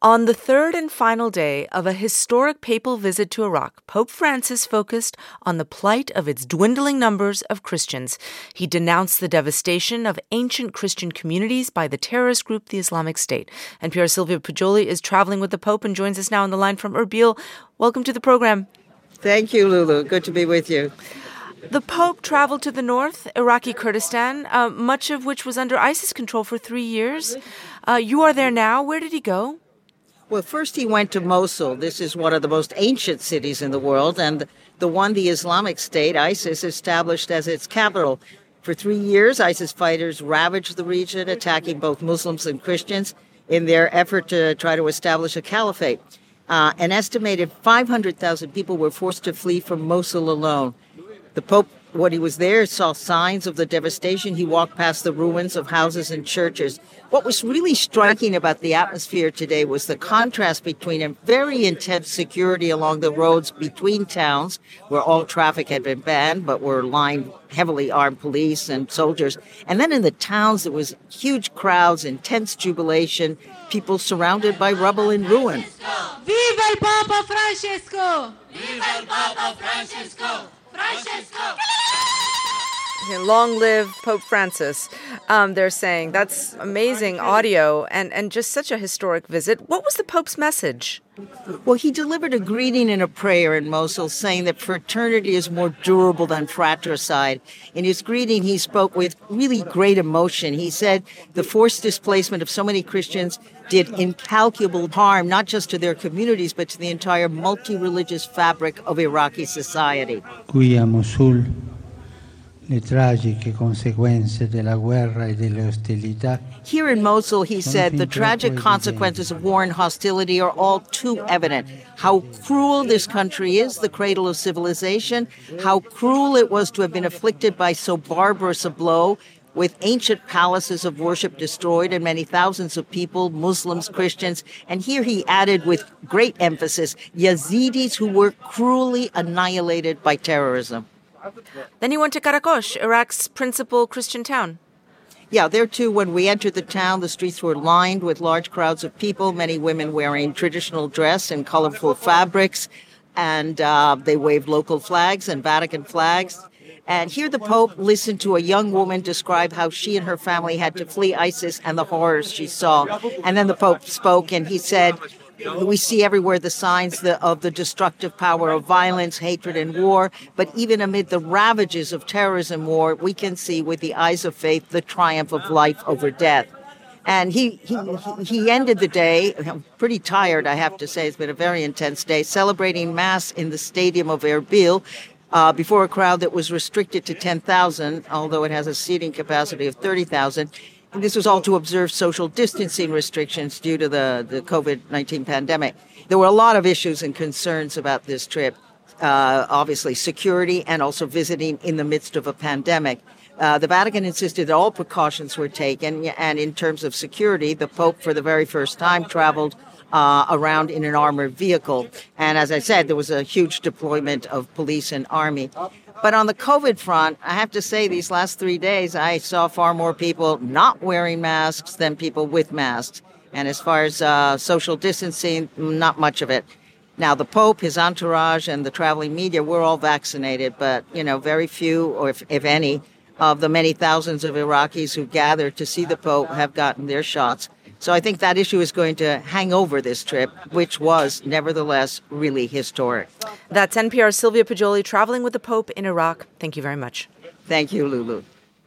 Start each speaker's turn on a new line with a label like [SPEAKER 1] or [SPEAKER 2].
[SPEAKER 1] On the third and final day of a historic papal visit to Iraq, Pope Francis focused on the plight of its dwindling numbers of Christians. He denounced the devastation of ancient Christian communities by the terrorist group, the Islamic State. NPR's Silvia Poggioli is traveling with the Pope and joins us now on the line from Erbil. Welcome to the program.
[SPEAKER 2] Thank you, Lulu. Good to be with you.
[SPEAKER 1] The Pope traveled to the north, Iraqi Kurdistan, much of which was under ISIS control for 3 years. You are there now. Where did he go?
[SPEAKER 2] Well, first he went to Mosul. This is one of the most ancient cities in the world, and the one the Islamic State, ISIS, established as its capital. For 3 years, ISIS fighters ravaged the region, attacking both Muslims and Christians in their effort to try to establish a caliphate. An estimated 500,000 people were forced to flee from Mosul alone. The Pope, when he was there, saw signs of the devastation. He walked past the ruins of houses and churches. What was really striking about the atmosphere today was the contrast between a very intense security along the roads between towns, where all traffic had been banned, but were lined heavily armed police and soldiers. And then in the towns, there was huge crowds, intense jubilation, people surrounded by rubble and ruin.
[SPEAKER 3] Viva il Papa Francesco! Viva il Papa Francesco! Francesco!
[SPEAKER 1] Long live Pope Francis, they're saying. That's amazing audio and just such a historic visit. What was the Pope's message?
[SPEAKER 2] Well, he delivered a greeting and a prayer in Mosul, saying that fraternity is more durable than fratricide. In his greeting, he spoke with really great emotion. He said the forced displacement of so many Christians did incalculable harm, not just to their communities, but to the entire multi-religious fabric of Iraqi society.
[SPEAKER 4] Qui a Mosul, le tragiche conseguenze della guerra e delle ostilità.
[SPEAKER 2] Here in Mosul, he said, the tragic consequences of war and hostility are all too evident. How cruel this country is, the cradle of civilization, how cruel it was to have been afflicted by so barbarous a blow, with ancient palaces of worship destroyed and many thousands of people, Muslims, Christians. And here he added with great emphasis, Yazidis who were cruelly annihilated by terrorism.
[SPEAKER 1] Then he went to Karakosh, Iraq's principal Christian town.
[SPEAKER 2] Yeah, there too, when we entered the town, the streets were lined with large crowds of people, many women wearing traditional dress and colorful fabrics, and they waved local flags and Vatican flags. And here the Pope listened to a young woman describe how she and her family had to flee ISIS and the horrors she saw. And then the Pope spoke and he said, we see everywhere the signs of the destructive power of violence, hatred, and war. But even amid the ravages of terrorism war, we can see with the eyes of faith the triumph of life over death. And he ended the day, I'm pretty tired, I have to say, it's been a very intense day, celebrating Mass in the stadium of Erbil before a crowd that was restricted to 10,000, although it has a seating capacity of 30,000. And this was all to observe social distancing restrictions due to the COVID-19 pandemic. There were a lot of issues and concerns about this trip, obviously security and also visiting in the midst of a pandemic. The Vatican insisted that all precautions were taken, and in terms of security, the Pope, for the very first time, traveled around in an armored vehicle. And as I said, there was a huge deployment of police and army. But on the COVID front, I have to say these last 3 days, I saw far more people not wearing masks than people with masks. And as far as social distancing, not much of it. Now, the Pope, his entourage, and the traveling media, we're all vaccinated, but, very few, or if any, of the many thousands of Iraqis who gathered to see the Pope have gotten their shots. So I think that issue is going to hang over this trip, which was nevertheless really historic.
[SPEAKER 1] That's NPR's Silvia Poggioli traveling with the Pope in Iraq. Thank you very much.
[SPEAKER 2] Thank you, Lulu.